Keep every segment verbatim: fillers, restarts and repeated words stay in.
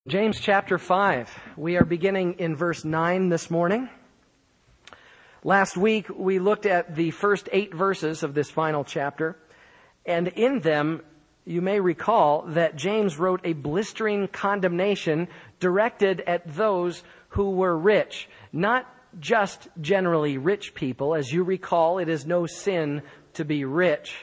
James chapter five. We are beginning in verse nine this morning. Last week we looked at the first eight verses of this final chapter, and in them you may recall that James wrote a blistering condemnation directed at those who were rich, not just generally rich people. As you recall, it is no sin to be rich.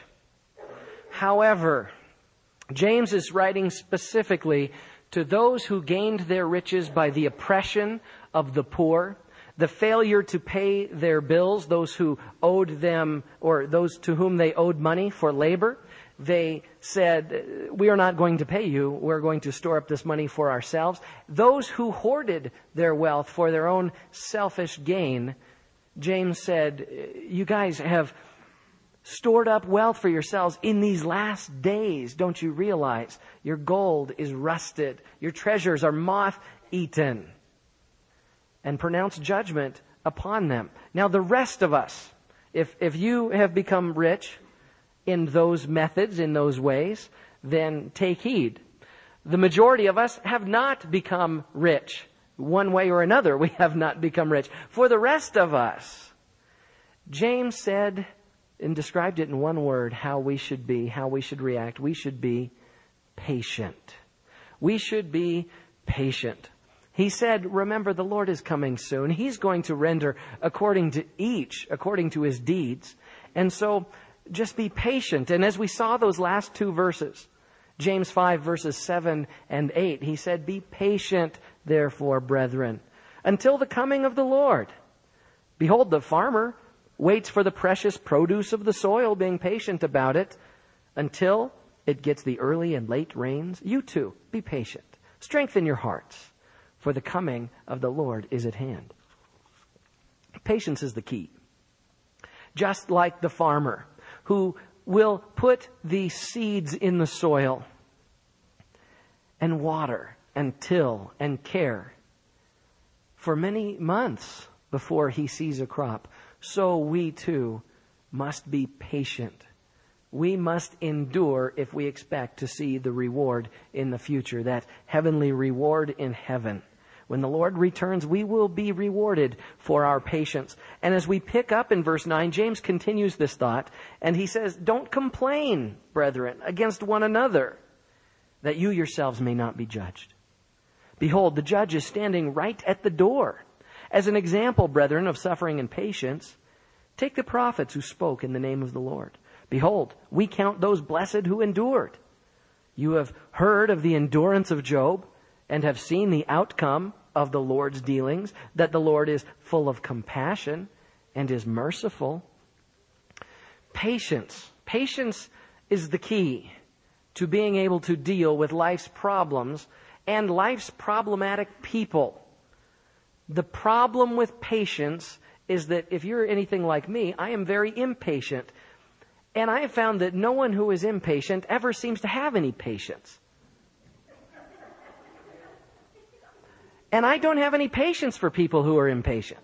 However, James is writing specifically to those who gained their riches by the oppression of the poor, the failure to pay their bills, those who owed them, or those to whom they owed money for labor. They said, we are not going to pay you. We're going to store up this money for ourselves. Those who hoarded their wealth for their own selfish gain, James said, you guys have stored up wealth for yourselves in these last days. Don't you realize your gold is rusted, your treasures are moth-eaten, and pronounce judgment upon them. Now the rest of us, if if you have become rich in those methods, in those ways, then take heed. The majority of us have not become rich. One way or another, we have not become rich. For the rest of us, James said and described it in one word, how we should be, how we should react. We should be patient. We should be patient. He said, remember, the Lord is coming soon. He's going to render according to each, according to his deeds. And so just be patient. And as we saw those last two verses, James five verses seven and eight, he said, be patient, therefore, brethren, until the coming of the Lord. Behold, the farmer waits for the precious produce of the soil, being patient about it until it gets the early and late rains. You too, be patient. Strengthen your hearts, for the coming of the Lord is at hand. Patience is the key. Just like the farmer who will put the seeds in the soil and water and till and care for many months before he sees a crop, so we too must be patient. We must endure if we expect to see the reward in the future, that heavenly reward in heaven. When the Lord returns, we will be rewarded for our patience. And as we pick up in verse nine, James continues this thought, and he says, don't complain, brethren, against one another, that you yourselves may not be judged. Behold, the judge is standing right at the door. As an example, brethren, of suffering and patience, take the prophets who spoke in the name of the Lord. Behold, we count those blessed who endured. You have heard of the endurance of Job and have seen the outcome of the Lord's dealings, that the Lord is full of compassion and is merciful. Patience. Patience is the key to being able to deal with life's problems and life's problematic people. The problem with patience is that if you're anything like me, I am very impatient. And I have found that no one who is impatient ever seems to have any patience. And I don't have any patience for people who are impatient.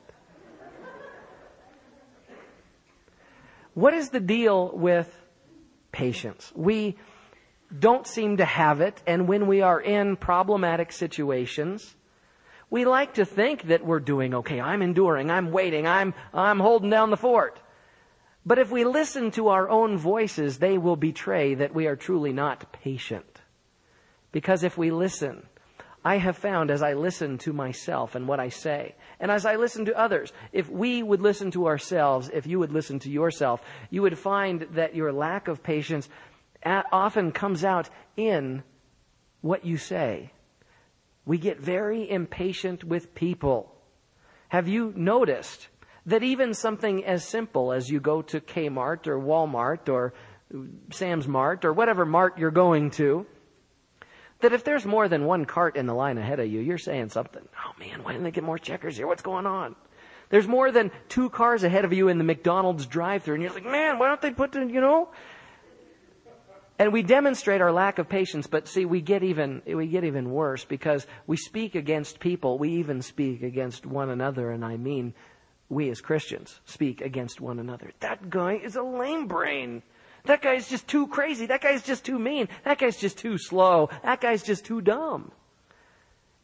What is the deal with patience? We don't seem to have it, and when we are in problematic situations, we like to think that we're doing okay. I'm enduring. I'm waiting. I'm, I'm holding down the fort. But if we listen to our own voices, they will betray that we are truly not patient. Because if we listen, I have found as I listen to myself and what I say, and as I listen to others, if we would listen to ourselves, if you would listen to yourself, you would find that your lack of patience often comes out in what you say. We get very impatient with people. Have you noticed that even something as simple as you go to Kmart or Walmart or Sam's Mart or whatever mart you're going to, that if there's more than one cart in the line ahead of you, you're saying something. Oh man, why didn't they get more checkers here? What's going on? There's more than two cars ahead of you in the McDonald's drive-thru, and you're like, man, why don't they put the, you know? And we demonstrate our lack of patience, but see, we get even we get even worse because we speak against people. We even speak against one another, and I mean, we as Christians speak against one another. That guy is a lame brain. That guy's just too crazy. That guy's just too mean. That guy's just too slow. That guy's just too dumb.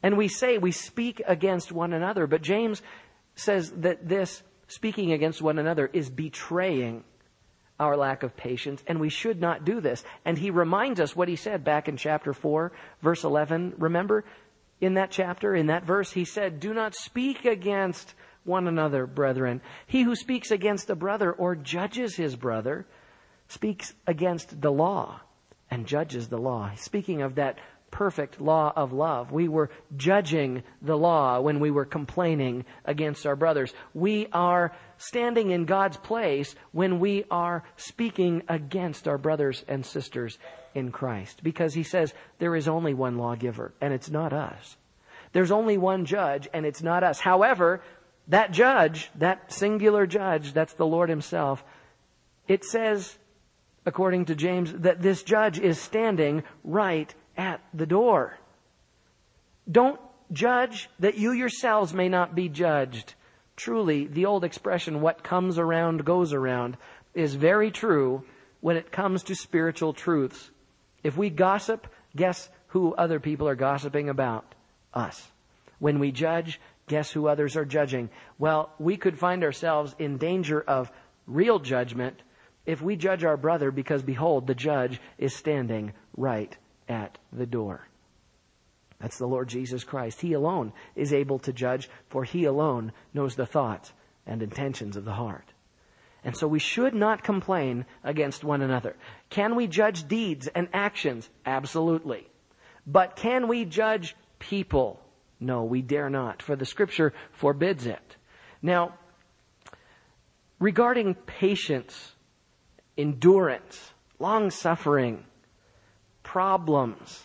And we say we speak against one another, but James says that this speaking against one another is betraying our lack of patience, and we should not do this. And he reminds us what he said back in chapter four, verse eleven. Remember, in that chapter, in that verse, he said, "Do not speak against one another, brethren. He who speaks against a brother or judges his brother speaks against the law and judges the law." Speaking of that perfect law of love, we were judging the law when we were complaining against our brothers. We are standing in God's place when we are speaking against our brothers and sisters in Christ. Because he says there is only one lawgiver, and it's not us. There's only one judge, and it's not us. However, that judge, that singular judge, that's the Lord himself, it says, according to James, that this judge is standing right at the door. Don't judge that you yourselves may not be judged. Truly, the old expression, what comes around goes around, is very true when it comes to spiritual truths. If we gossip, guess who other people are gossiping about? Us. When we judge, guess who others are judging? Well, we could find ourselves in danger of real judgment if we judge our brother, because behold, the judge is standing right at the door. That's the Lord Jesus Christ. He alone is able to judge, for he alone knows the thoughts and intentions of the heart. And so we should not complain against one another. Can we judge deeds and actions? Absolutely. But can we judge people? No, we dare not, for the Scripture forbids it. Now, regarding patience, endurance, long-suffering, problems,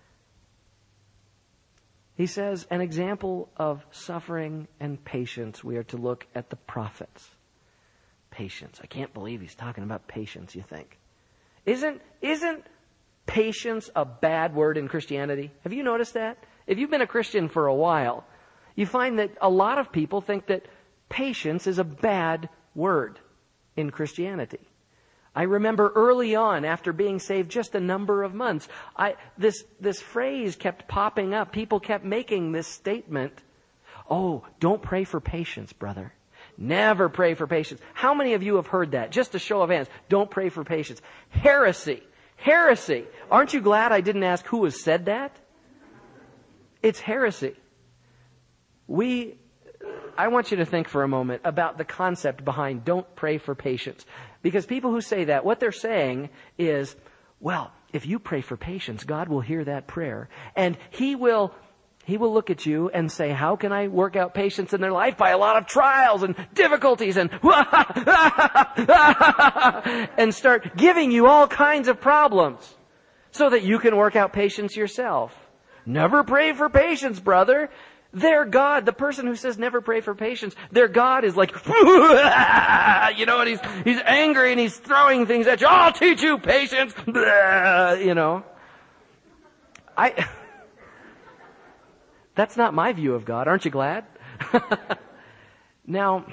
he says an example of suffering and patience, we are to look at the prophets. Patience. I can't believe he's talking about patience, you think. Isn't, isn't patience a bad word in Christianity? Have you noticed that? If you've been a Christian for a while, you find that a lot of people think that patience is a bad word in Christianity. I remember early on, after being saved just a number of months, I, this, this phrase kept popping up. People kept making this statement. Oh, don't pray for patience, brother. Never pray for patience. How many of you have heard that? Just a show of hands. Don't pray for patience. Heresy. Heresy. Aren't you glad I didn't ask who has said that? It's heresy. We, I want you to think for a moment about the concept behind don't pray for patience. Because people who say that, what they're saying is, well, if you pray for patience, God will hear that prayer. And He will, He will look at you and say, how can I work out patience in their life? By a lot of trials and difficulties and and start giving you all kinds of problems so that you can work out patience yourself. Never pray for patience, brother. Their God, the person who says never pray for patience, their God is like, you know, and he's, he's angry and he's throwing things at you. I'll teach you patience. You know. I, that's not my view of God. Aren't you glad? Now,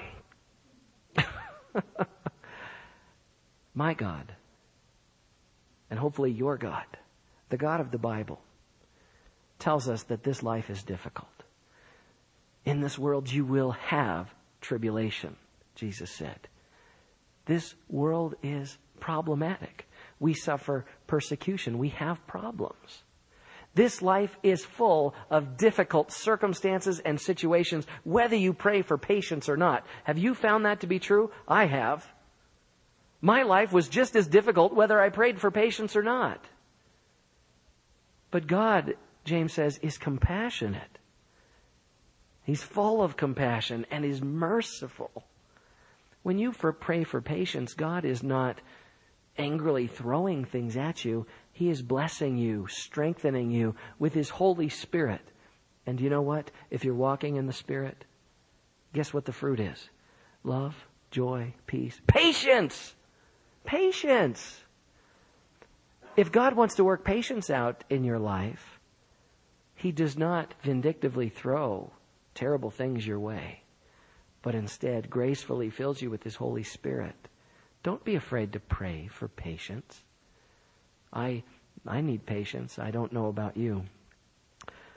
my God, and hopefully your God, the God of the Bible, tells us that this life is difficult. In this world you will have tribulation, Jesus said. This world is problematic. We suffer persecution. We have problems. This life is full of difficult circumstances and situations, whether you pray for patience or not. Have you found that to be true? I have. My life was just as difficult whether I prayed for patience or not. But God, James says, is compassionate. He's full of compassion and is merciful. When you for pray for patience, God is not angrily throwing things at you. He is blessing you, strengthening you with His Holy Spirit. And you know what? If you're walking in the Spirit, guess what the fruit is? Love, joy, peace, patience. Patience. If God wants to work patience out in your life, He does not vindictively throw terrible things your way, but instead gracefully fills you with His Holy Spirit. Don't be afraid to pray for patience. I I need patience. I don't know about you.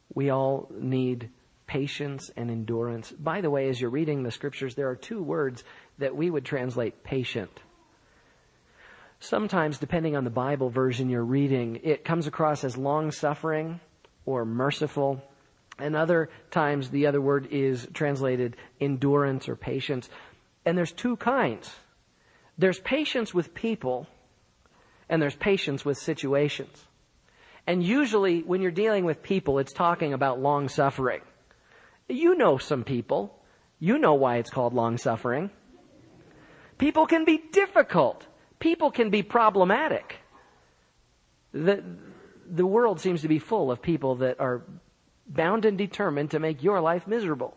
We all need patience and endurance. By the way, as you're reading the scriptures, there are two words that we would translate patient. Sometimes, depending on the Bible version you're reading, it comes across as long-suffering or merciful. And other times, the other word is translated endurance or patience. And there's two kinds. There's patience with people, and there's patience with situations. And usually, when you're dealing with people, it's talking about long-suffering. You know some people. You know why it's called long-suffering. People can be difficult. People can be problematic. The, the world seems to be full of people that are bound and determined to make your life miserable.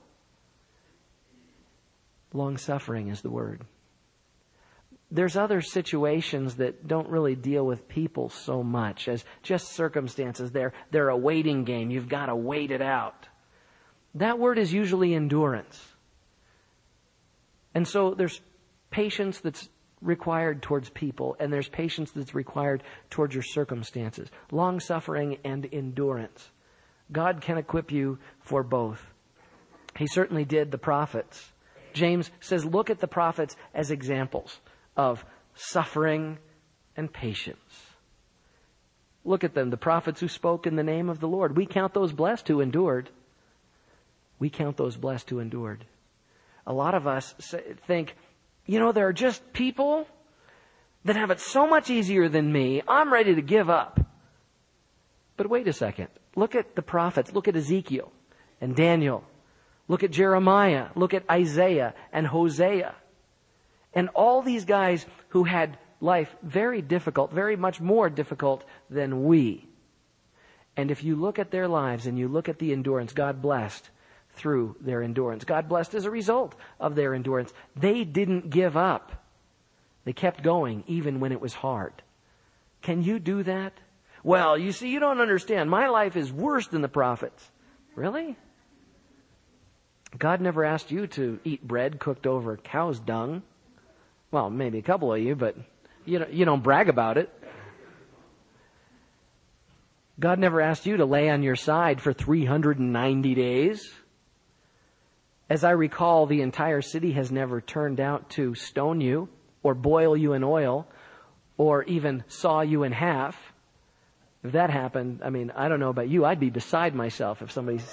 Long-suffering is the word. There's other situations that don't really deal with people so much as just circumstances. They're, they're a waiting game. You've got to wait it out. That word is usually endurance. And so there's patience that's required towards people, and there's patience that's required towards your circumstances. Long-suffering and endurance. God can equip you for both. He certainly did the prophets. James says, look at the prophets as examples of suffering and patience. Look at them, the prophets who spoke in the name of the Lord. We count those blessed who endured. We count those blessed who endured. A lot of us think, you know, there are just people that have it so much easier than me. I'm ready to give up. But wait a second. Look at the prophets. Look at Ezekiel and Daniel. Look at Jeremiah. Look at Isaiah and Hosea. And all these guys who had life very difficult, very much more difficult than we. And if you look at their lives and you look at the endurance, God blessed through their endurance. God blessed as a result of their endurance. They didn't give up. They kept going even when it was hard. Can you do that? Well, you see, you don't understand. My life is worse than the prophets. Really? God never asked you to eat bread cooked over cow's dung. Well, maybe a couple of you, but you don't, you don't brag about it. God never asked you to lay on your side for three hundred ninety days. As I recall, the entire city has never turned out to stone you or boil you in oil or even saw you in half. If that happened, I mean, I don't know about you, I'd be beside myself if somebody's...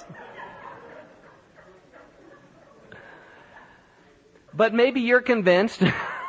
But maybe you're convinced,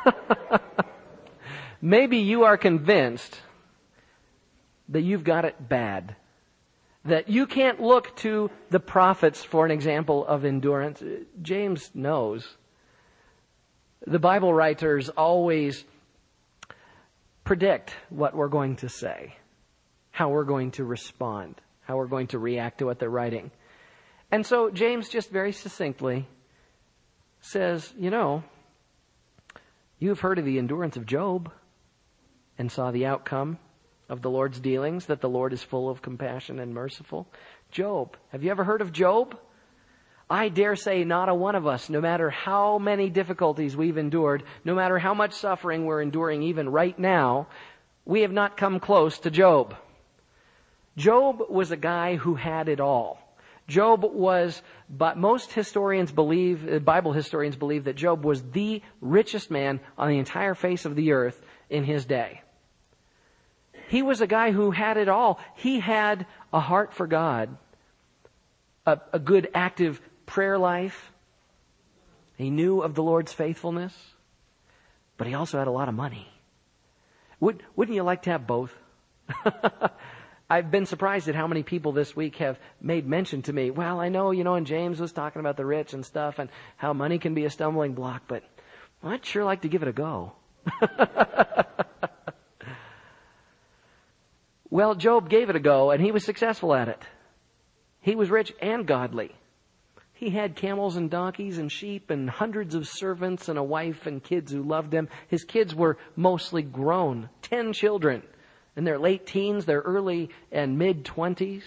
maybe you are convinced that you've got it bad. That you can't look to the prophets for an example of endurance. James knows. The Bible writers always predict what we're going to say, how we're going to respond, how we're going to react to what they're writing. And so James just very succinctly says, you know, you've heard of the endurance of Job and saw the outcome of the Lord's dealings, that the Lord is full of compassion and merciful. Job. Have you ever heard of Job? I dare say not a one of us, no matter how many difficulties we've endured, no matter how much suffering we're enduring even right now, we have not come close to Job. Job was a guy who had it all. Job was, but most historians believe, Bible historians believe that Job was the richest man on the entire face of the earth in his day. He was a guy who had it all. He had a heart for God, a, a good active prayer life. He knew of the Lord's faithfulness, but he also had a lot of money. Would, wouldn't you like to have both? I've been surprised at how many people this week have made mention to me. Well, I know, you know, and James was talking about the rich and stuff and how money can be a stumbling block, but I'd sure like to give it a go. Well, Job gave it a go, and he was successful at it. He was rich and godly. He had camels and donkeys and sheep and hundreds of servants and a wife and kids who loved him. His kids were mostly grown, ten children, in their late teens, their early and mid-twenties.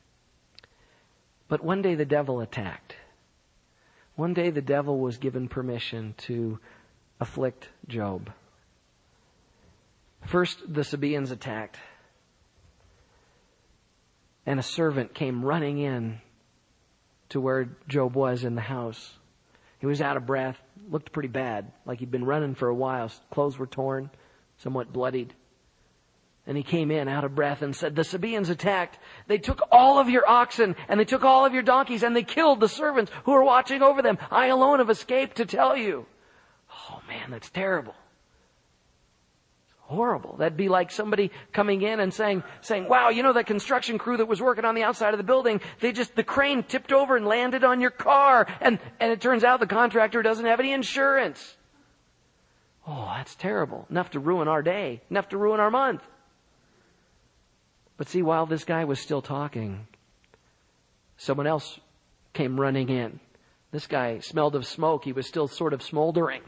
But one day the devil attacked. One day the devil was given permission to afflict Job. First, the Sabaeans attacked. And a servant came running in to where Job was in the house. He was out of breath, looked pretty bad, like he'd been running for a while. His clothes were torn, somewhat bloodied. And he came in out of breath and said, the Sabaeans attacked. They took all of your oxen and they took all of your donkeys and they killed the servants who were watching over them. I alone have escaped to tell you. Oh man, that's terrible. Horrible. That'd be like somebody coming in and saying, saying, wow, you know that construction crew that was working on the outside of the building, they just, the crane tipped over and landed on your car. And, and it turns out the contractor doesn't have any insurance. Oh, that's terrible. Enough to ruin our day. Enough to ruin our month. But see, while this guy was still talking, someone else came running in. This guy smelled of smoke. He was still sort of smoldering.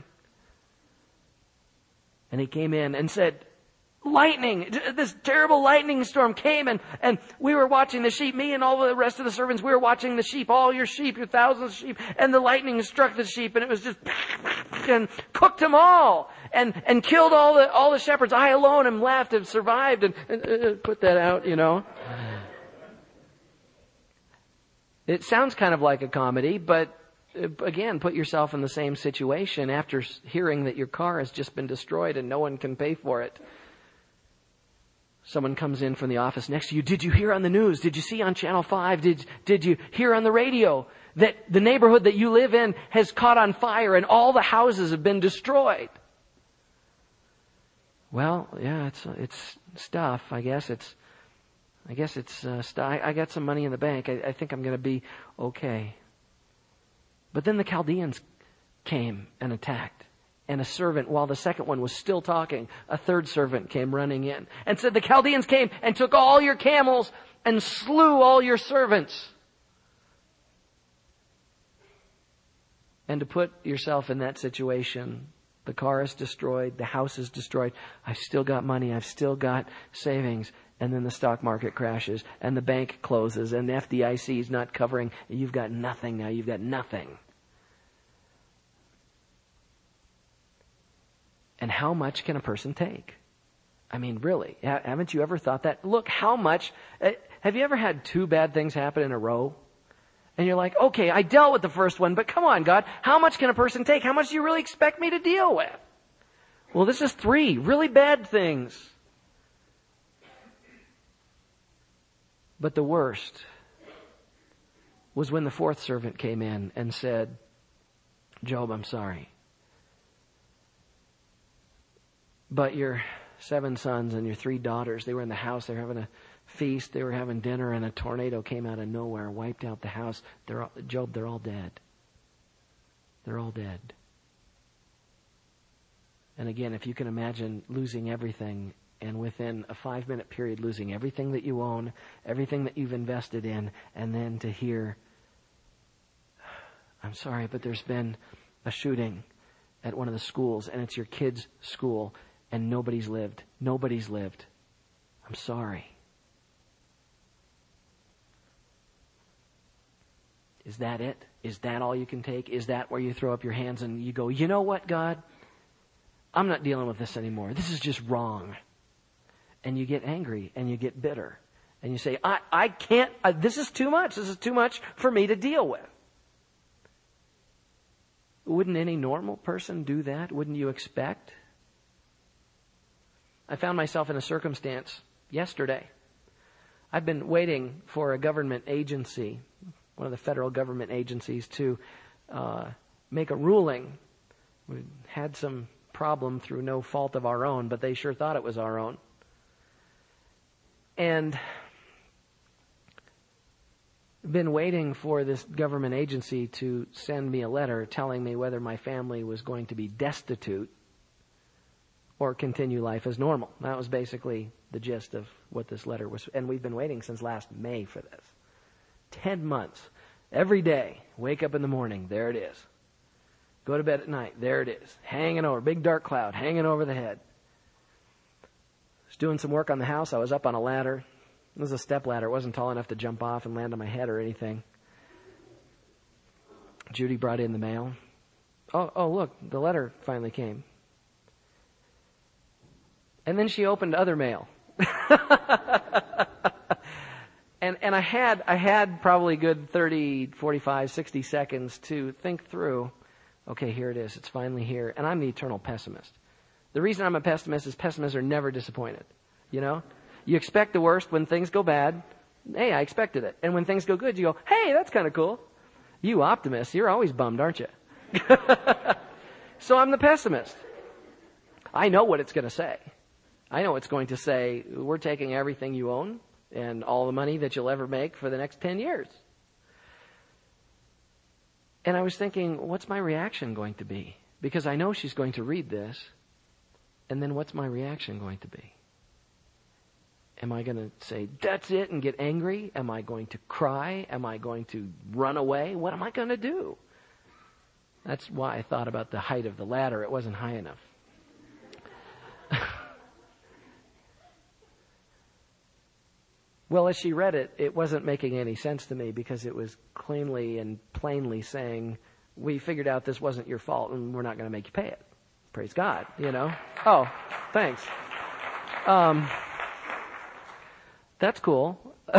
And he came in and said, lightning, this terrible lightning storm came and, and we were watching the sheep, me and all the rest of the servants, we were watching the sheep, all your sheep, your thousands of sheep, and the lightning struck the sheep and it was just, and cooked them all and, and killed all the, all the shepherds. I alone am left and survived and, and uh, put that out, you know. It sounds kind of like a comedy, but again, put yourself in the same situation after hearing that your car has just been destroyed and no one can pay for it. Someone comes in from the office next to you. Did you hear on the news? Did you see on Channel five? Did, did you hear on the radio that the neighborhood that you live in has caught on fire and all the houses have been destroyed? Well, yeah, it's, it's stuff. I guess it's, I guess it's, uh, st- I, I got some money in the bank. I, I think I'm going to be okay. But then the Chaldeans came and attacked. And a servant, while the second one was still talking, a third servant came running in and said, the Chaldeans came and took all your camels and slew all your servants. And to put yourself in that situation, the car is destroyed, the house is destroyed, I've still got money, I've still got savings, and then the stock market crashes, and the bank closes, and the F D I C is not covering, and you've got nothing now, you've got nothing. And how much can a person take? I mean, really, haven't you ever thought that? Look, how much, have you ever had two bad things happen in a row? And you're like, okay, I dealt with the first one, but come on, God, how much can a person take? How much do you really expect me to deal with? Well, this is three really bad things. But the worst was when the fourth servant came in and said, Job, I'm sorry, but your seven sons and your three daughters, they were in the house, they were having a feast, they were having dinner, and a tornado came out of nowhere, wiped out the house. They're all, Job, they're all dead. They're all dead. And again, if you can imagine losing everything, and within a five-minute period losing everything that you own, everything that you've invested in, and then to hear, I'm sorry, but there's been a shooting at one of the schools, and it's your kid's school, and nobody's lived. Nobody's lived. I'm sorry. Is that it? Is that all you can take? Is that where you throw up your hands and you go, you know what, God? I'm not dealing with this anymore. This is just wrong. And you get angry and you get bitter. And you say, I, I can't, uh, this is too much. This is too much for me to deal with. Wouldn't any normal person do that? Wouldn't you expect? I found myself in a circumstance yesterday. I've been waiting for a government agency, one of the federal government agencies, to uh, make a ruling. We had some problem through no fault of our own, but they sure thought it was our own. And been waiting for this government agency to send me a letter telling me whether my family was going to be destitute or continue life as normal. That was basically the gist of what this letter was. And we've been waiting since last May for this. Ten months. Every day, wake up in the morning, there it is. Go to bed at night, there it is. Hanging over, big dark cloud, hanging over the head. I was doing some work on the house. I was up on a ladder. It was a step ladder. It wasn't tall enough to jump off and land on my head or anything. Judy brought in the mail. Oh, oh, look, the letter finally came. And then she opened other mail. And, and I had, I had probably good thirty, forty-five, sixty seconds to think through, okay, here it is. It's finally here. And I'm the eternal pessimist. The reason I'm a pessimist is pessimists are never disappointed. You know? You expect the worst when things go bad. Hey, I expected it. And when things go good, you go, hey, that's kind of cool. You optimists, you're always bummed, aren't you? So I'm the pessimist. I know what it's going to say. I know it's going to say, we're taking everything you own and all the money that you'll ever make for the next ten years. And I was thinking, what's my reaction going to be? Because I know she's going to read this. And then what's my reaction going to be? Am I going to say, that's it, and get angry? Am I going to cry? Am I going to run away? What am I going to do? That's why I thought about the height of the ladder. It wasn't high enough. Well, as she read it, it wasn't making any sense to me because it was cleanly and plainly saying, we figured out this wasn't your fault and we're not going to make you pay it. Praise God, you know. Oh, thanks. Um, that's cool.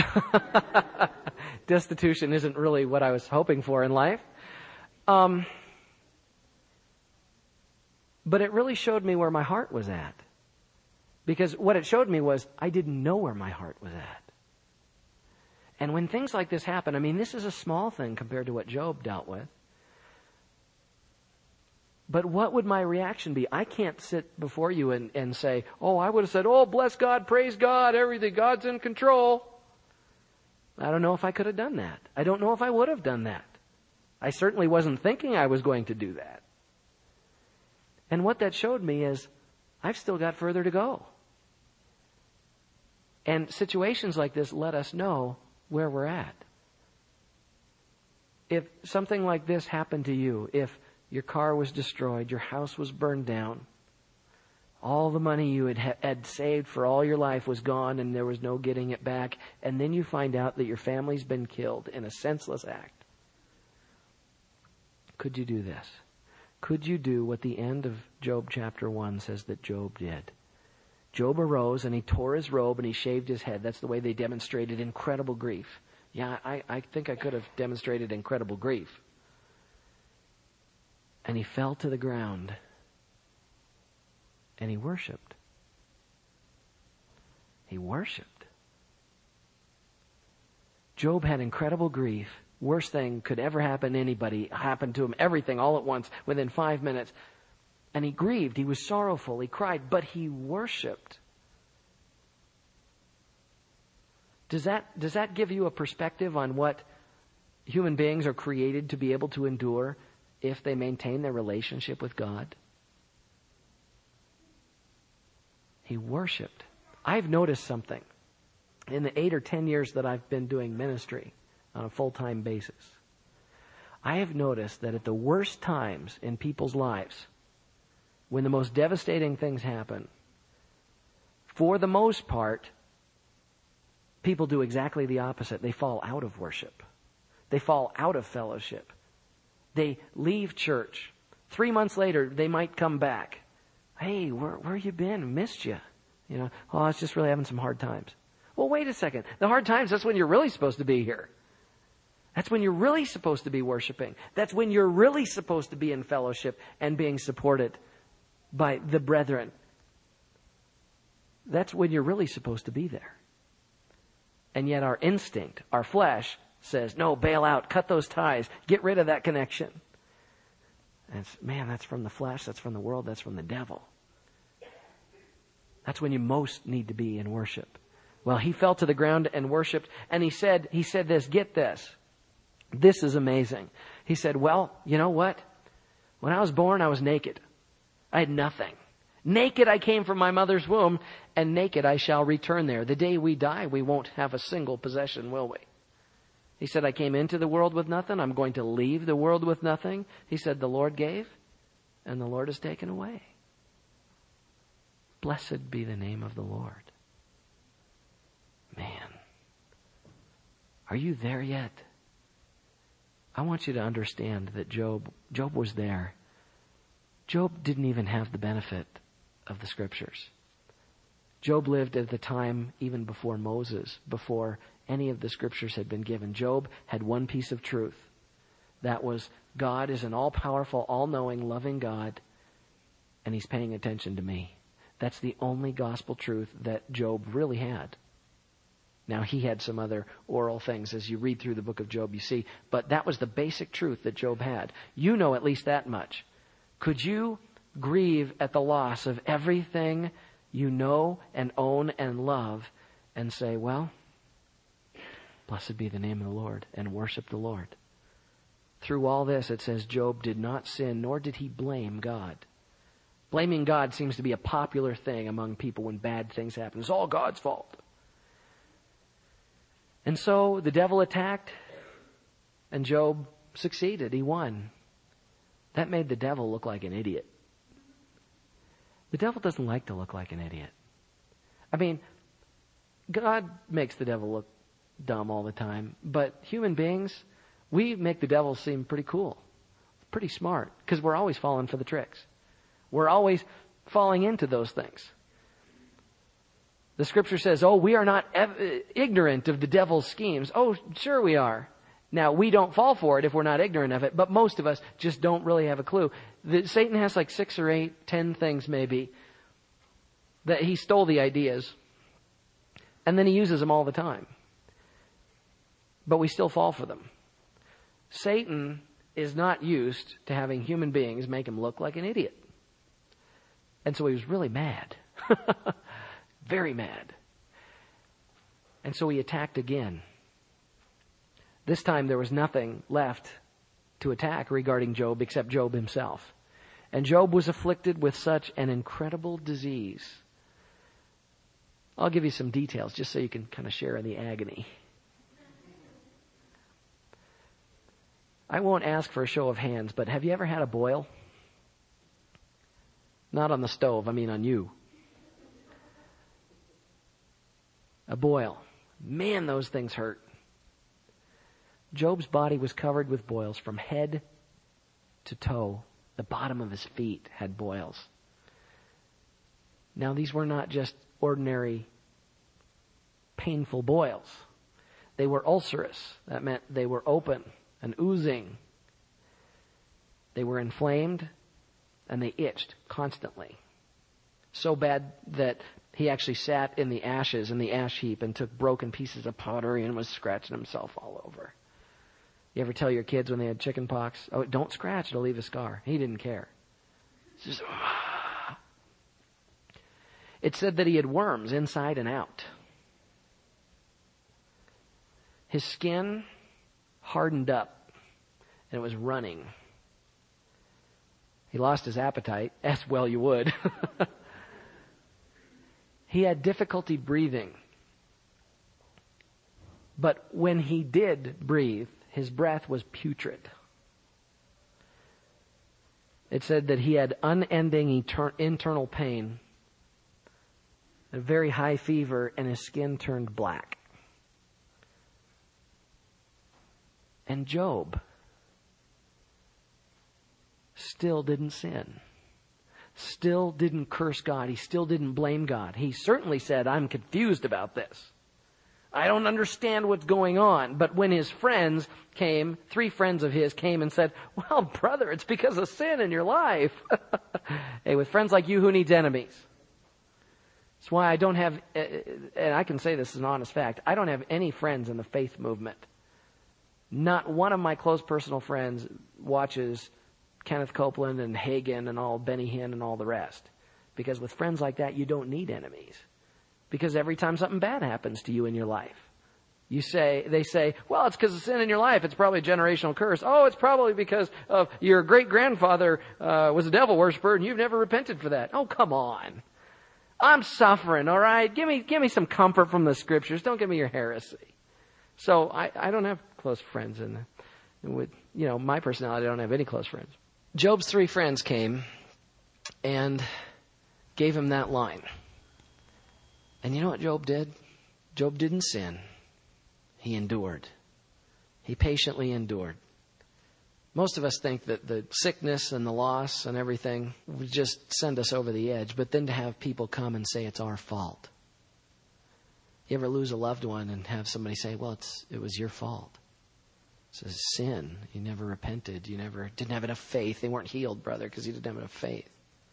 Destitution isn't really what I was hoping for in life. Um, but it really showed me where my heart was at. Because what it showed me was I didn't know where my heart was at. And when things like this happen, I mean, this is a small thing compared to what Job dealt with. But what would my reaction be? I can't sit before you and, and say, oh, I would have said, oh, bless God, praise God, everything, God's in control. I don't know if I could have done that. I don't know if I would have done that. I certainly wasn't thinking I was going to do that. And what that showed me is I've still got further to go. And situations like this let us know where we're at. If something like this happened to you, if your car was destroyed, your house was burned down, all the money you had, had saved for all your life was gone and there was no getting it back, and then you find out that your family's been killed in a senseless act, could you do this? Could you do what the end of Job chapter one says that Job did? Job arose and he tore his robe and he shaved his head. That's the way they demonstrated incredible grief. Yeah, I, I think I could have demonstrated incredible grief. And he fell to the ground and he worshiped. He worshiped. Job had incredible grief. Worst thing could ever happen to anybody. Happened to him, everything all at once within five minutes. And he grieved. He was sorrowful. He cried, but he worshiped. Does that, does that give you a perspective on what human beings are created to be able to endure if they maintain their relationship with God? He worshiped. I've noticed something in the eight or ten years that I've been doing ministry on a full-time basis. I have noticed that at the worst times in people's lives, when the most devastating things happen, for the most part, people do exactly the opposite. They fall out of worship. They fall out of fellowship. They leave church. Three months later, they might come back. Hey, where where you been? Missed you. You know, oh, I was just really having some hard times. Well, wait a second. The hard times, that's when you're really supposed to be here. That's when you're really supposed to be worshiping. That's when you're really supposed to be in fellowship and being supported by the brethren. That's when you're really supposed to be there. And yet our instinct, our flesh, says, no, bail out, cut those ties, get rid of that connection. And it's, man, that's from the flesh, that's from the world, that's from the devil. That's when you most need to be in worship. Well, he fell to the ground and worshiped, and he said, he said this, get this. This is amazing. He said, well, you know what? When I was born, I was naked. I had nothing. Naked I came from my mother's womb, and naked I shall return there. The day we die, we won't have a single possession, will we? He said, I came into the world with nothing. I'm going to leave the world with nothing. He said, the Lord gave, and the Lord has taken away. Blessed be the name of the Lord. Man, are you there yet? I want you to understand that Job, Job was there. Job didn't even have the benefit of the scriptures. Job lived at the time even before Moses, before any of the scriptures had been given. Job had one piece of truth. That was, God is an all-powerful, all-knowing, loving God, and He's paying attention to me. That's the only gospel truth that Job really had. Now, he had some other oral things. As you read through the book of Job, you see. But that was the basic truth that Job had. You know at least that much. Could you grieve at the loss of everything you know and own and love and say, well, blessed be the name of the Lord, and worship the Lord? Through all this, it says Job did not sin, nor did he blame God. Blaming God seems to be a popular thing among people when bad things happen. It's all God's fault. And so the devil attacked, and Job succeeded. He won. That made the devil look like an idiot. The devil doesn't like to look like an idiot. I mean, God makes the devil look dumb all the time, but human beings, we make the devil seem pretty cool, pretty smart, because we're always falling for the tricks. We're always falling into those things. The scripture says, oh, we are not ev- ignorant of the devil's schemes. Oh, sure we are. Now, we don't fall for it if we're not ignorant of it, but most of us just don't really have a clue. The, Satan has like six or eight, ten things maybe, that he stole the ideas, and then he uses them all the time. But we still fall for them. Satan is not used to having human beings make him look like an idiot. And so he was really mad. Very mad. And so he attacked again. This time there was nothing left to attack regarding Job except Job himself. And Job was afflicted with such an incredible disease. I'll give you some details just so you can kind of share in the agony. I won't ask for a show of hands, but have you ever had a boil? Not on the stove, I mean on you. A boil. Man, those things hurt. Job's body was covered with boils from head to toe. The bottom of his feet had boils. Now, these were not just ordinary painful boils. They were ulcerous. That meant they were open and oozing. They were inflamed and they itched constantly. So bad that he actually sat in the ashes, in the ash heap, and took broken pieces of pottery and was scratching himself all over. You ever tell your kids when they had chicken pox, oh, don't scratch, it'll leave a scar. He didn't care. It's just, ah. It said that he had worms inside and out. His skin hardened up, and it was running. He lost his appetite, as well you would. He had difficulty breathing. But when he did breathe, his breath was putrid. It said that he had unending etern- internal pain, a very high fever, and his skin turned black. And Job still didn't sin. Still didn't curse God. He still didn't blame God. He certainly said, I'm confused about this. I don't understand what's going on. But when his friends came, three friends of his came and said, well, brother, it's because of sin in your life. Hey, with friends like you, who needs enemies? That's why I don't have, and I can say this is an honest fact, I don't have any friends in the faith movement. Not one of my close personal friends watches Kenneth Copeland and Hagin and all Benny Hinn and all the rest. Because with friends like that, you don't need enemies. Because every time something bad happens to you in your life, you say, they say, well, it's because of sin in your life. It's probably a generational curse. Oh, it's probably because of your great grandfather uh, was a devil worshiper and you've never repented for that. Oh, come on. I'm suffering, all right? Give me, give me some comfort from the scriptures. Don't give me your heresy. So I, I don't have close friends in the, with, you know, my personality, I don't have any close friends. Job's three friends came and gave him that line. And you know what Job did? Job didn't sin. He endured. He patiently endured. Most of us think that the sickness and the loss and everything would just send us over the edge. But then to have people come and say it's our fault. You ever lose a loved one and have somebody say, well, it's it was your fault? It's a sin. You never repented. You never didn't have enough faith. They weren't healed, brother, because you didn't have enough faith.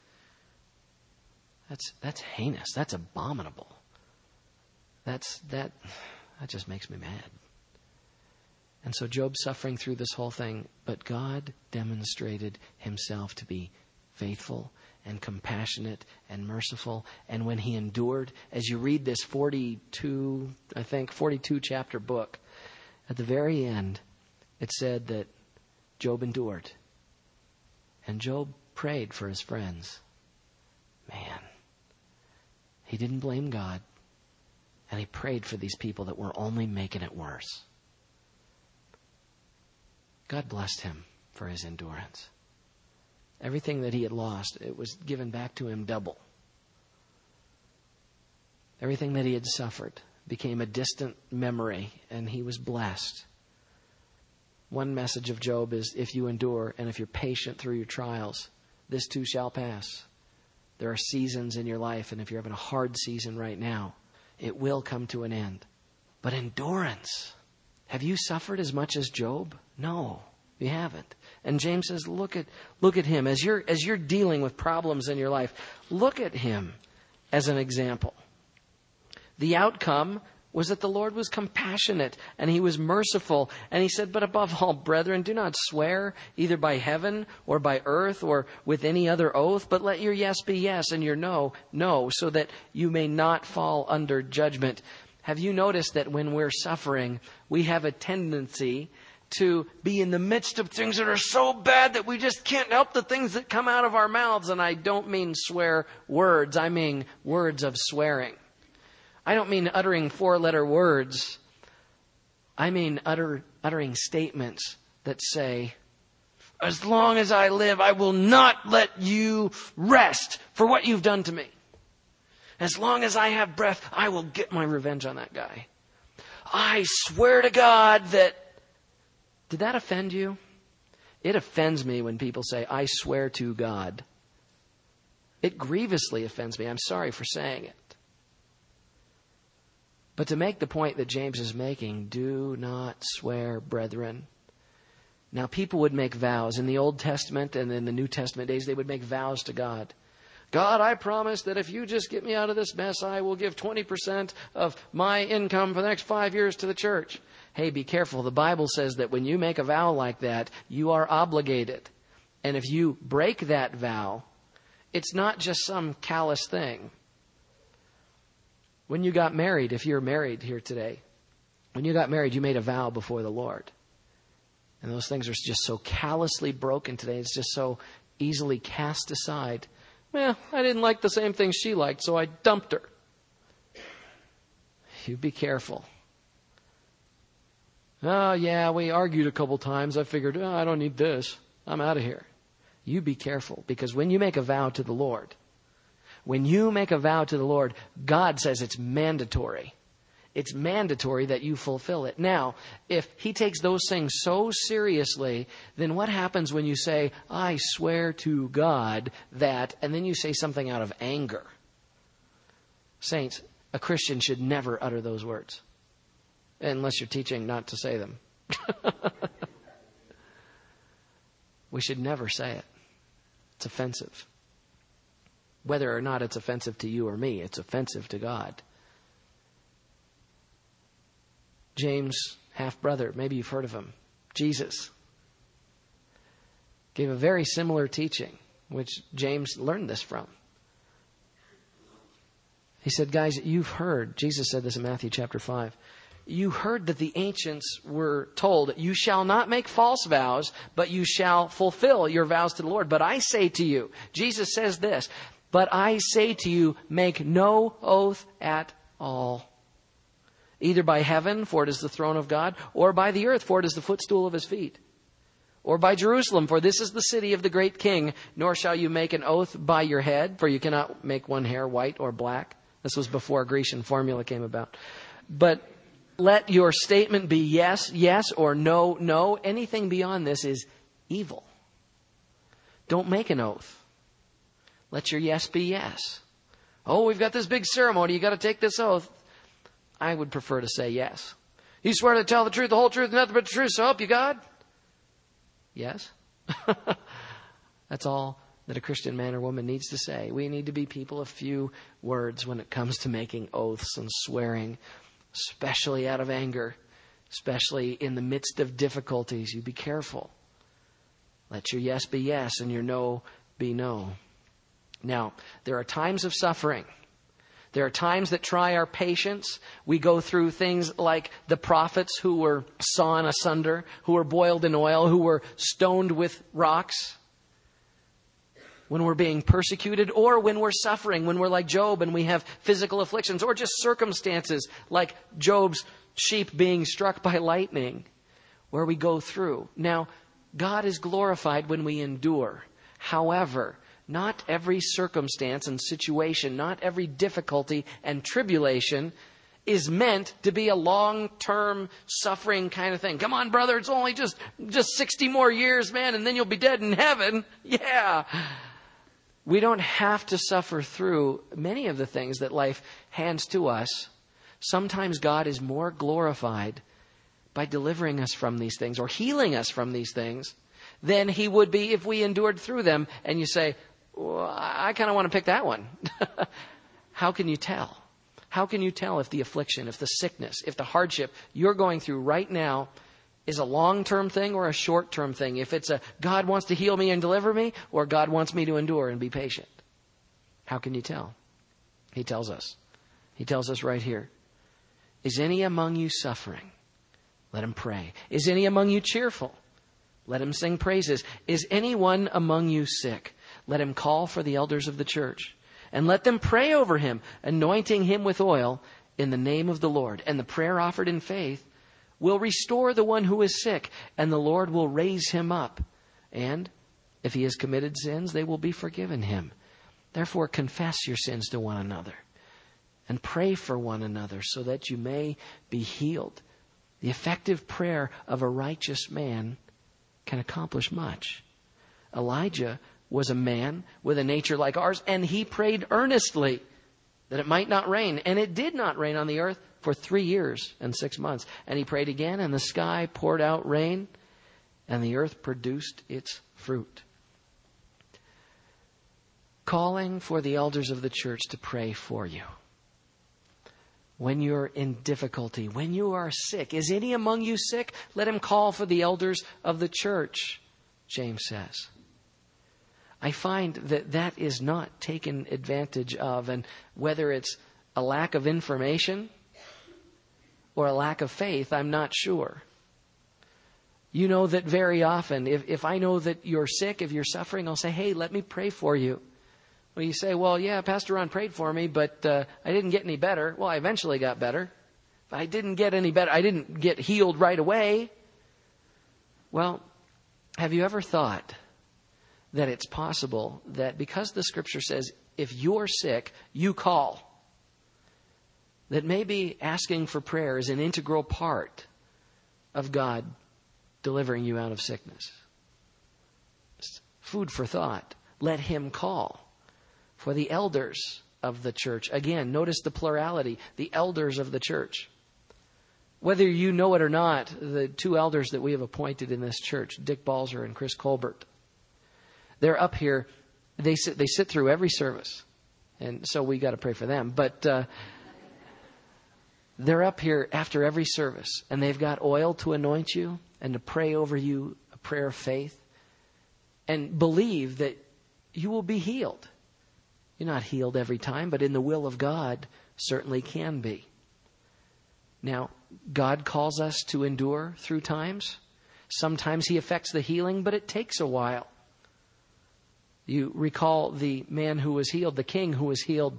That's that's heinous. That's abominable. That's that that just makes me mad. And so Job's suffering through this whole thing, but God demonstrated himself to be faithful and compassionate and merciful. And when he endured, as you read this forty-two, I think, forty-two chapter book, at the very end, it said that Job endured. And Job prayed for his friends. Man, he didn't blame God. And he prayed for these people that were only making it worse. God blessed him for his endurance. Everything that he had lost, it was given back to him double. Everything that he had suffered became a distant memory, and he was blessed. One message of Job is, if you endure and if you're patient through your trials, this too shall pass. There are seasons in your life, and if you're having a hard season right now, it will come to an end. But endurance. Have you suffered as much as Job? No, you haven't. And James says, look at look at him. As you're as you're dealing with problems in your life, look at him as an example. The outcome was that the Lord was compassionate and he was merciful. And he said, but above all, brethren, do not swear either by heaven or by earth or with any other oath, but let your yes be yes and your no, no, so that you may not fall under judgment. Have you noticed that when we're suffering, we have a tendency to be in the midst of things that are so bad that we just can't help the things that come out of our mouths? And I don't mean swear words. I mean words of swearing. I don't mean uttering four-letter words. I mean utter, uttering statements that say, as long as I live, I will not let you rest for what you've done to me. As long as I have breath, I will get my revenge on that guy. I swear to God that... Did that offend you? It offends me when people say, I swear to God. It grievously offends me. I'm sorry for saying it. But to make the point that James is making, do not swear, brethren. Now, people would make vows. In the Old Testament and in the New Testament days, they would make vows to God. God, I promise that if you just get me out of this mess, I will give twenty percent of my income for the next five years to the church. Hey, be careful. The Bible says that when you make a vow like that, you are obligated. And if you break that vow, it's not just some callous thing. When you got married, if you're married here today, when you got married, you made a vow before the Lord. And those things are just so callously broken today. It's just so easily cast aside. Well, I didn't like the same thing she liked, so I dumped her. You be careful. Oh, yeah, we argued a couple times. I figured, oh, I don't need this. I'm out of here. You be careful, because when you make a vow to the Lord, when you make a vow to the Lord, God says it's mandatory. It's mandatory that you fulfill it. Now, if he takes those things so seriously, then what happens when you say, I swear to God that, and then you say something out of anger? Saints, a Christian should never utter those words, unless you're teaching not to say them. We should never say it. It's offensive. Whether or not it's offensive to you or me, it's offensive to God. James' half-brother, maybe you've heard of him, Jesus, gave a very similar teaching, which James learned this from. He said, guys, you've heard, Jesus said this in Matthew chapter five, you heard that the ancients were told, you shall not make false vows, but you shall fulfill your vows to the Lord. But I say to you, Jesus says this, but I say to you, make no oath at all. Either by heaven, for it is the throne of God, or by the earth, for it is the footstool of his feet. Or by Jerusalem, for this is the city of the great king. Nor shall you make an oath by your head, for you cannot make one hair white or black. This was before a Grecian formula came about. But let your statement be yes, yes, or no, no. Anything beyond this is evil. Don't make an oath. Let your yes be yes. Oh, we've got this big ceremony. You got to take this oath. I would prefer to say yes. You swear to tell the truth, the whole truth, and nothing but the truth, so help you God? Yes. That's all that a Christian man or woman needs to say. We need to be people of few words when it comes to making oaths and swearing, especially out of anger, especially in the midst of difficulties. You be careful. Let your yes be yes and your no be no. Now, there are times of suffering. There are times that try our patience. We go through things like the prophets who were sawn asunder, who were boiled in oil, who were stoned with rocks. When we're being persecuted, or when we're suffering, when we're like Job and we have physical afflictions, or just circumstances like Job's sheep being struck by lightning, where we go through. Now, God is glorified when we endure. However, not every circumstance and situation, not every difficulty and tribulation is meant to be a long-term suffering kind of thing. Come on, brother, it's only just, just sixty more years, man, and then you'll be dead in heaven. Yeah. We don't have to suffer through many of the things that life hands to us. Sometimes God is more glorified by delivering us from these things or healing us from these things than He would be if we endured through them. And you say, well, I kind of want to pick that one. How can you tell? How can you tell if the affliction, if the sickness, if the hardship you're going through right now is a long-term thing or a short-term thing? If it's a God wants to heal me and deliver me, or God wants me to endure and be patient? How can you tell? He tells us. He tells us right here. Is any among you suffering? Let him pray. Is any among you cheerful? Let him sing praises. Is anyone among you sick? Let him call for the elders of the church, and let them pray over him, anointing him with oil in the name of the Lord. And the prayer offered in faith will restore the one who is sick, and the Lord will raise him up. And if he has committed sins, they will be forgiven him. Therefore, confess your sins to one another and pray for one another so that you may be healed. The effective prayer of a righteous man can accomplish much. Elijah was a man with a nature like ours, and he prayed earnestly that it might not rain. And it did not rain on the earth for three years and six months. And he prayed again, and the sky poured out rain, and the earth produced its fruit. Calling for the elders of the church to pray for you. When you're in difficulty, when you are sick. Is any among you sick? Let him call for the elders of the church, James says. I find that that is not taken advantage of. And whether it's a lack of information or a lack of faith, I'm not sure. You know that very often, if, if I know that you're sick, if you're suffering, I'll say, hey, let me pray for you. Well, you say, well, yeah, Pastor Ron prayed for me, but uh, I didn't get any better. Well, I eventually got better. But I didn't get any better. I didn't get healed right away. Well, have you ever thought that it's possible that because the Scripture says, if you're sick, you call, that maybe asking for prayer is an integral part of God delivering you out of sickness? It's food for thought. Let him call for the elders of the church. Again, notice the plurality, the elders of the church. Whether you know it or not, the two elders that we have appointed in this church, Dick Balzer and Chris Colbert, they're up here. They sit, they sit through every service. And so we got to pray for them. But uh, they're up here after every service, and they've got oil to anoint you and to pray over you a prayer of faith and believe that you will be healed. You're not healed every time, but in the will of God, certainly can be. Now, God calls us to endure through times. Sometimes he affects the healing, but it takes a while. You recall the man who was healed, the king who was healed.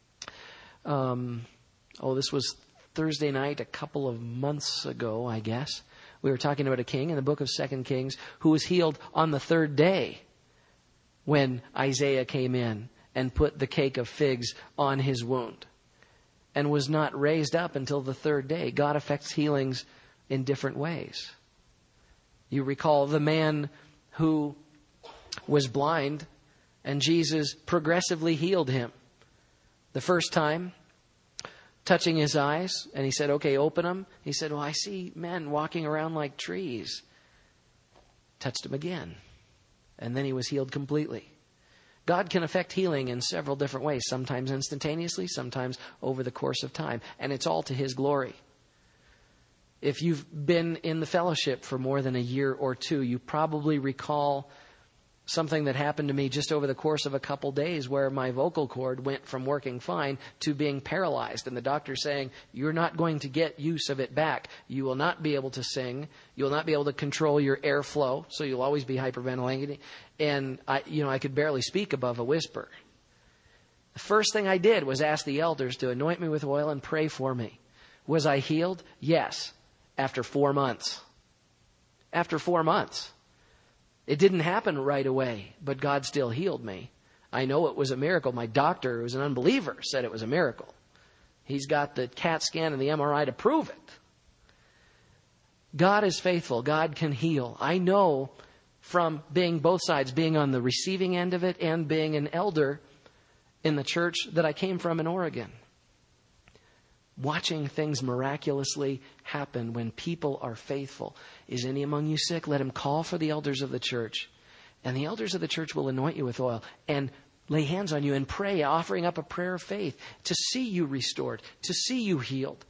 Um, oh, this was Thursday night, a couple of months ago, I guess. We were talking about a king in the book of Second Kings who was healed on the third day when Isaiah came in and put the cake of figs on his wound, and was not raised up until the third day. God affects healings in different ways. You recall the man who was blind, and Jesus progressively healed him. The first time, touching his eyes. And he said, okay, open them. He said, well, I see men walking around like trees. Touched him again. And then he was healed completely. God can affect healing in several different ways, sometimes instantaneously, sometimes over the course of time. And it's all to His glory. If you've been in the fellowship for more than a year or two, you probably recall something that happened to me just over the course of a couple days where my vocal cord went from working fine to being paralyzed. And the doctor saying, you're not going to get use of it back. You will not be able to sing. You will not be able to control your airflow. So you'll always be hyperventilating. And I, you know, I could barely speak above a whisper. The first thing I did was ask the elders to anoint me with oil and pray for me. Was I healed? Yes. After four months. After four months. It didn't happen right away, but God still healed me. I know it was a miracle. My doctor, who was an unbeliever, said it was a miracle. He's got the CAT scan and the M R I to prove it. God is faithful. God can heal. I know from being both sides, being on the receiving end of it and being an elder in the church that I came from in Oregon. Watching things miraculously happen when people are faithful. Is any among you sick? Let him call for the elders of the church. And the elders of the church will anoint you with oil and lay hands on you and pray, offering up a prayer of faith to see you restored, to see you healed.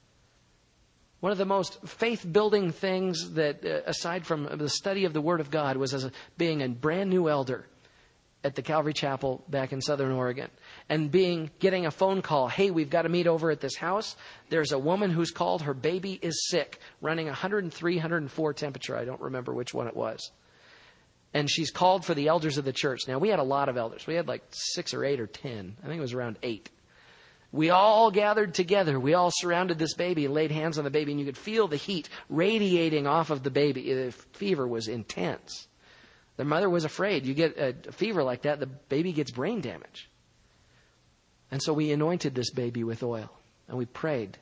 One of the most faith-building things that, uh, aside from the study of the Word of God, was as a, being a brand new elder at the Calvary Chapel back in Southern Oregon, and being getting a phone call, hey, we've got to meet over at this house. There's a woman who's called. Her baby is sick, running one hundred three, one hundred four temperature. I don't remember which one it was. And she's called for the elders of the church. Now, we had a lot of elders. We had like six or eight or ten. I think it was around eight. We all gathered together. We all surrounded this baby and laid hands on the baby, and you could feel the heat radiating off of the baby. The fever was intense. The mother was afraid. You get a fever like that, the baby gets brain damage. And so we anointed this baby with oil, and we prayed.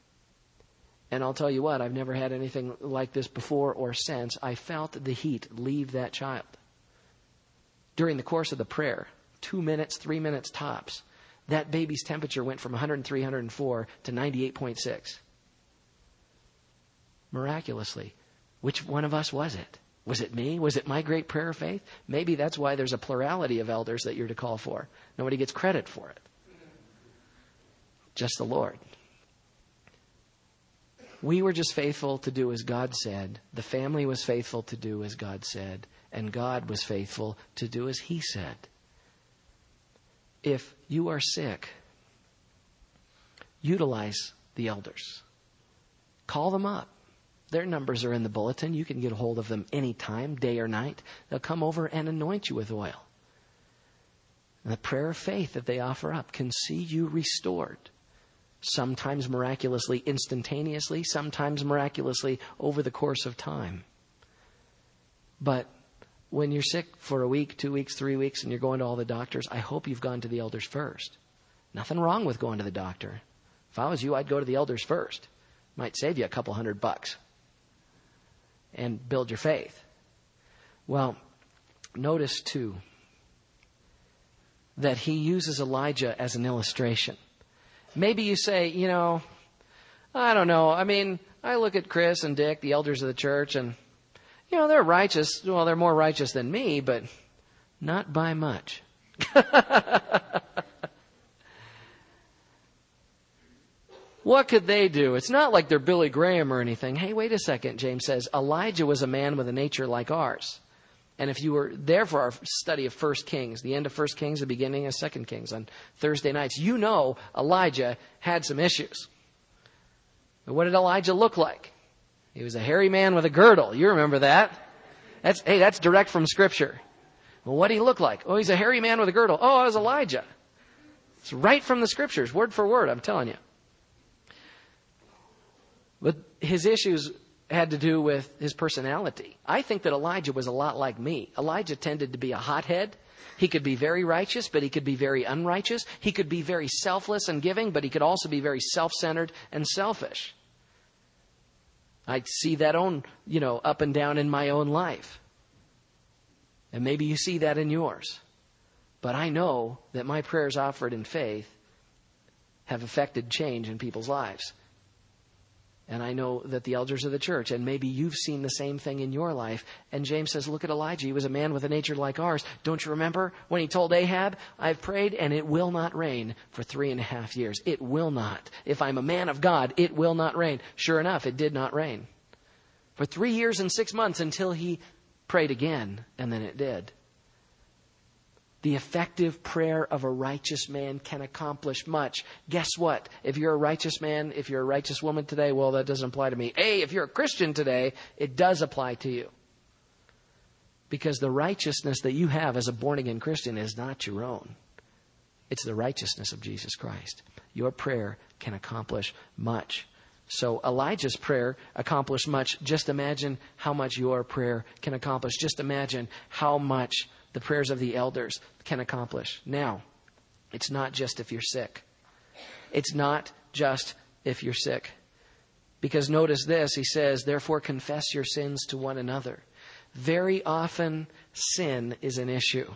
And I'll tell you what, I've never had anything like this before or since. I felt the heat leave that child. During the course of the prayer, two minutes, three minutes tops, that baby's temperature went from one hundred three, one hundred four to ninety-eight point six. Miraculously. Which one of us was it? Was it me? Was it my great prayer of faith? Maybe that's why there's a plurality of elders that you're to call for. Nobody gets credit for it. Just the Lord. We were just faithful to do as God said. The family was faithful to do as God said. And God was faithful to do as He said. If you are sick, utilize the elders. Call them up. Their numbers are in the bulletin. You can get a hold of them anytime, day or night. They'll come over and anoint you with oil. And the prayer of faith that they offer up can see you restored. Sometimes miraculously, instantaneously. Sometimes miraculously over the course of time. But when you're sick for a week, two weeks, three weeks, and you're going to all the doctors, I hope you've gone to the elders first. Nothing wrong with going to the doctor. If I was you, I'd go to the elders first. Might save you a couple hundred bucks. And build your faith. Well, notice too that he uses Elijah as an illustration. Maybe you say, you know, I don't know. I mean, I look at Chris and Dick, the elders of the church, and, you know, they're righteous. Well, they're more righteous than me, but not by much. What could they do? It's not like they're Billy Graham or anything. Hey, wait a second, James says. Elijah was a man with a nature like ours. And if you were there for our study of First Kings, the end of First Kings, the beginning of Second Kings on Thursday nights, you know Elijah had some issues. But what did Elijah look like? He was a hairy man with a girdle. You remember that? That's hey, that's direct from Scripture. Well, what did he look like? Oh, he's a hairy man with a girdle. Oh, it was Elijah. It's right from the Scriptures, word for word, I'm telling you. But his issues had to do with his personality. I think that Elijah was a lot like me. Elijah tended to be a hothead. He could be very righteous, but he could be very unrighteous. He could be very selfless and giving, but he could also be very self-centered and selfish. I see that own, you know, up and down in my own life. And maybe you see that in yours. But I know that my prayers offered in faith have affected change in people's lives. And I know that the elders of the church, and maybe you've seen the same thing in your life. And James says, look at Elijah. He was a man with a nature like ours. Don't you remember when he told Ahab, I've prayed and it will not rain for three and a half years. It will not. If I'm a man of God, it will not rain. Sure enough, it did not rain. For three years and six months until he prayed again, and then it did. The effective prayer of a righteous man can accomplish much. Guess what? If you're a righteous man, if you're a righteous woman today, well, that doesn't apply to me. Hey, if you're a Christian today, it does apply to you. Because the righteousness that you have as a born-again Christian is not your own. It's the righteousness of Jesus Christ. Your prayer can accomplish much. So Elijah's prayer accomplished much. Just imagine how much your prayer can accomplish. Just imagine how much the prayers of the elders can accomplish. Now, it's not just if you're sick. It's not just if you're sick. Because notice this, he says, therefore confess your sins to one another. Very often, sin is an issue.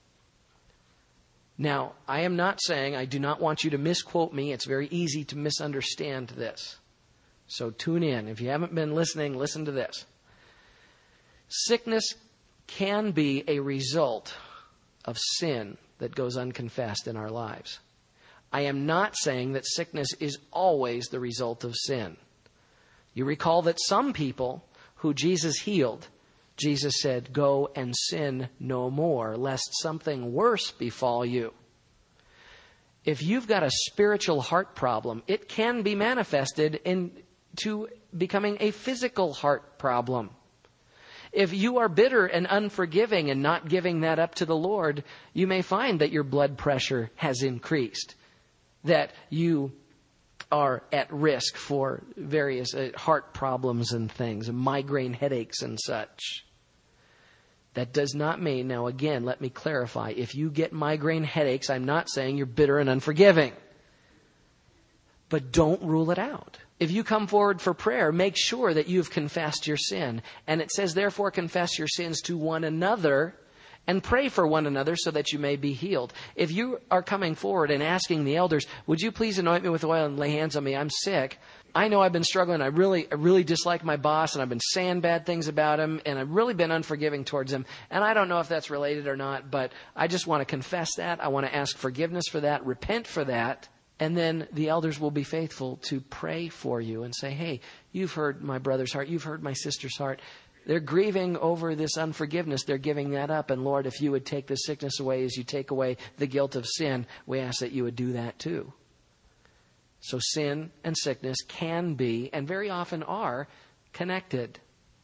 Now, I am not saying, I do not want you to misquote me. It's very easy to misunderstand this. So tune in. If you haven't been listening, listen to this. Sickness can be a result of sin that goes unconfessed in our lives. I am not saying that sickness is always the result of sin. You recall that some people who Jesus healed, Jesus said, go and sin no more, lest something worse befall you. If you've got a spiritual heart problem, it can be manifested into becoming a physical heart problem. If you are bitter and unforgiving and not giving that up to the Lord, you may find that your blood pressure has increased, that you are at risk for various uh, heart problems and things, migraine headaches and such. That does not mean, now again, let me clarify, if you get migraine headaches, I'm not saying you're bitter and unforgiving. But don't rule it out. If you come forward for prayer, make sure that you've confessed your sin. And it says, therefore, confess your sins to one another and pray for one another so that you may be healed. If you are coming forward and asking the elders, would you please anoint me with oil and lay hands on me? I'm sick. I know I've been struggling. I really, I really dislike my boss, and I've been saying bad things about him, and I've really been unforgiving towards him. And I don't know if that's related or not, but I just want to confess that. I want to ask forgiveness for that, repent for that. And then the elders will be faithful to pray for you and say, hey, you've heard my brother's heart. You've heard my sister's heart. They're grieving over this unforgiveness. They're giving that up. And Lord, if you would take the sickness away as you take away the guilt of sin, we ask that you would do that too. So sin and sickness can be, and very often are, connected.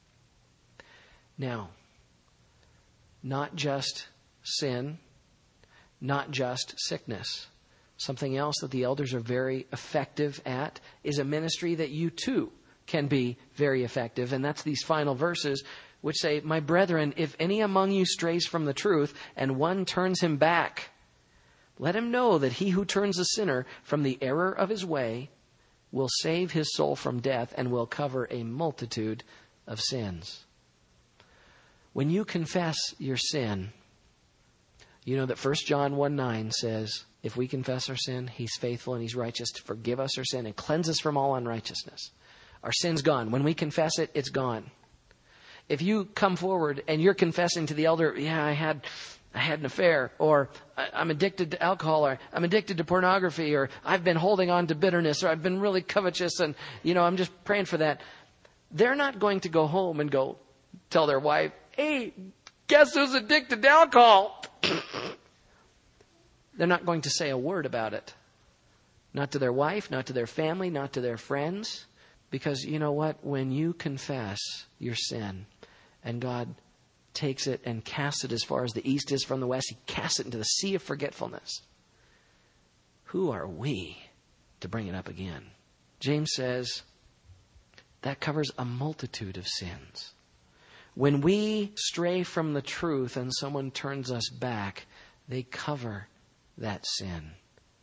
Now, not just sin, not just sickness. Something else that the elders are very effective at is a ministry that you too can be very effective. And that's these final verses which say, my brethren, if any among you strays from the truth and one turns him back, let him know that he who turns a sinner from the error of his way will save his soul from death and will cover a multitude of sins. When you confess your sin, you know that First John one nine says, if we confess our sin, he's faithful and he's righteous to forgive us our sin and cleanse us from all unrighteousness. Our sin's gone. When we confess it, it's gone. If you come forward and you're confessing to the elder, yeah, I had I had an affair, or I'm addicted to alcohol, or I'm addicted to pornography, or I've been holding on to bitterness, or I've been really covetous, and, you know, I'm just praying for that. They're not going to go home and go tell their wife, hey, guess who's addicted to alcohol? They're not going to say a word about it. Not to their wife, not to their family, not to their friends. Because you know what? When you confess your sin and God takes it and casts it as far as the east is from the west, he casts it into the sea of forgetfulness. Who are we to bring it up again? James says that covers a multitude of sins. When we stray from the truth and someone turns us back, they cover that sin.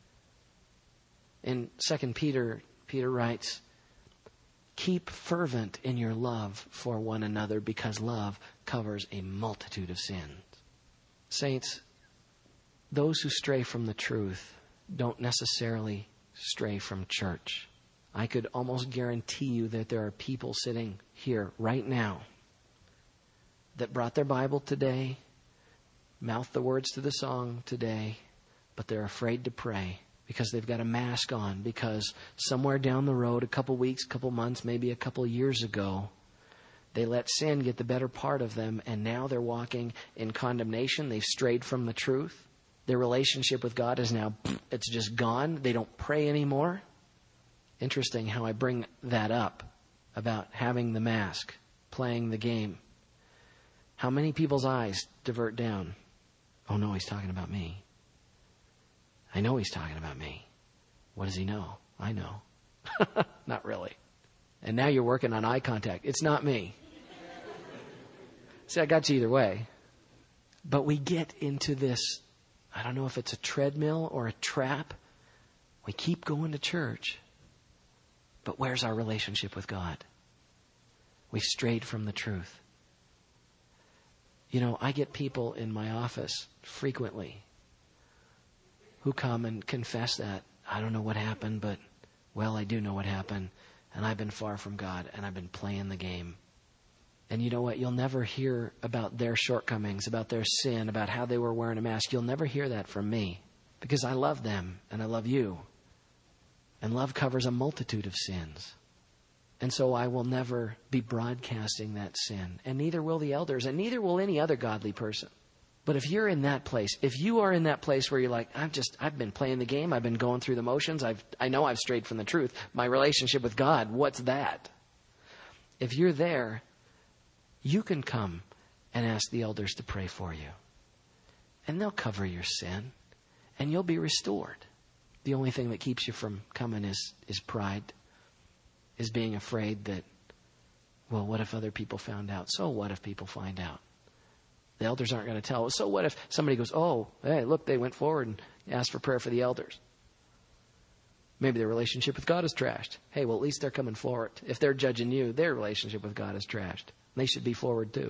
In Second Peter, Peter writes, keep fervent in your love for one another because love covers a multitude of sins. Saints, those who stray from the truth don't necessarily stray from church. I could almost guarantee you that there are people sitting here right now that brought their Bible today, mouthed the words to the song today, but they're afraid to pray because they've got a mask on, because somewhere down the road, a couple weeks, a couple months, maybe a couple years ago, they let sin get the better part of them, and now they're walking in condemnation. They've strayed from the truth. Their relationship with God is now, it's just gone. They don't pray anymore. Interesting how I bring that up about having the mask, playing the game. How many people's eyes divert down? Oh no, he's talking about me. I know he's talking about me. What does he know? I know. Not really. And now you're working on eye contact. It's not me. See, I got you either way. But we get into this, I don't know if it's a treadmill or a trap. We keep going to church. But where's our relationship with God? We've strayed from the truth. You know, I get people in my office frequently who come and confess that. I don't know what happened, but, well, I do know what happened. And I've been far from God, and I've been playing the game. And you know what? You'll never hear about their shortcomings, about their sin, about how they were wearing a mask. You'll never hear that from me, because I love them and I love you. And love covers a multitude of sins. And so I will never be broadcasting that sin. And neither will the elders, and neither will any other godly person. But if you're in that place, if you are in that place where you're like, I've just, I've been playing the game, I've been going through the motions, I've, I know I've strayed from the truth. My relationship with God, what's that? If you're there, you can come and ask the elders to pray for you. And they'll cover your sin, and you'll be restored. The only thing that keeps you from coming is, is pride, is being afraid that, well, what if other people found out? So what if people find out? The elders aren't going to tell us. So what if somebody goes, oh, hey, look, they went forward and asked for prayer for the elders. Maybe their relationship with God is trashed. Hey, well, at least they're coming forward. If they're judging you, their relationship with God is trashed. They should be forward too.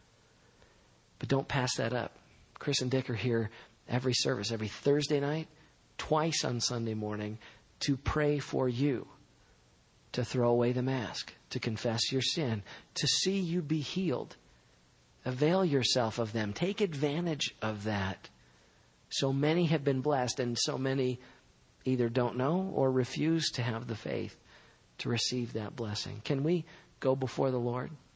But don't pass that up. Chris and Dick are here every service, every Thursday night, twice on Sunday morning, to pray for you, to throw away the mask, to confess your sin, to see you be healed. Avail yourself of them. Take advantage of that. So many have been blessed, and so many either don't know or refuse to have the faith to receive that blessing. Can we go before the Lord?